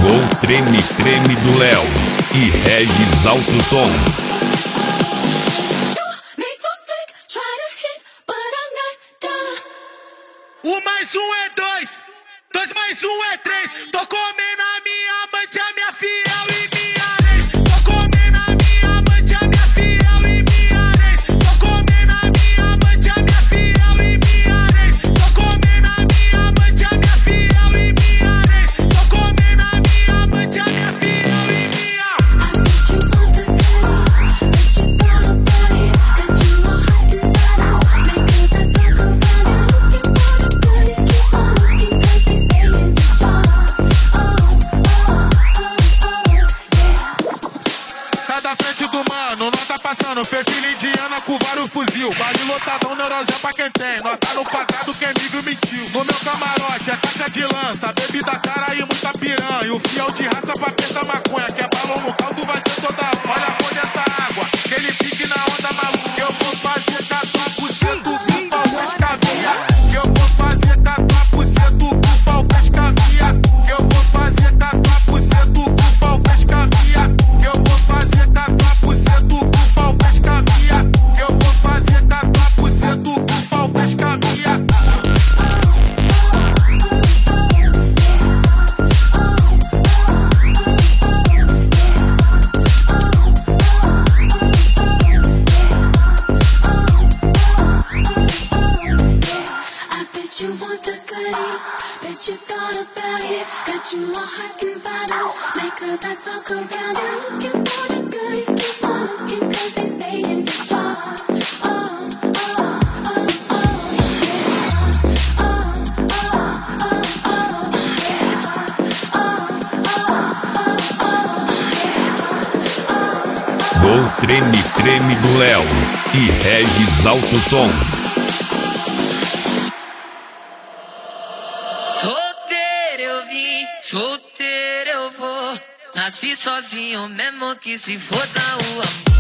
Gol Treme Treme do Léo e Regis Alto Som. Um mais um é dois, dois mais um é três. Tô comendo a minha amante, a minha fiel e minha ex. Tô comendo a minha amante, a minha fiel e minha ex. Tô comendo a minha amante, a minha fiel e minha ex. Tô comendo a minha amante, a minha fiel e minha ex. Tô comendo a minha amante, a minha fiel e minha. Da frente do mano, nós tá passando perfil indiana com vários fuzil. Vale lotadão, neurosé pra quem tem. Nós tá no quadrado, quem vive mentiu. No meu camarote é caixa de lança, bebida cara e muita piranha. O fiel de raça pra peta maconha, que é balão no caldo, vai ser toda hora. Olha a cor dessa água, que ele fique na onda maluca. Eu vou fazer 14% do pau pescavia. Eu vou fazer 14% do pau pescavia. Eu vou fazer 14% do pau pescavia. Eu vou fazer 14% do pau pescavia. Eu vou fazer 14% do pau pescavia. You want the goodie, bet you thought about it. Got you all hot and bothered, make us I talk around it. Looking for the goodies, keep on looking cause they stay in the jar. Oh, oh, oh, oh, yeah. Oh, oh, oh, oh, yeah. Oh, oh, oh, oh, yeah. Gol Treme Treme do Léo e Regis Alto Som. Solteiro eu vim, solteiro eu vou. Nasci sozinho mesmo que se foda o amor.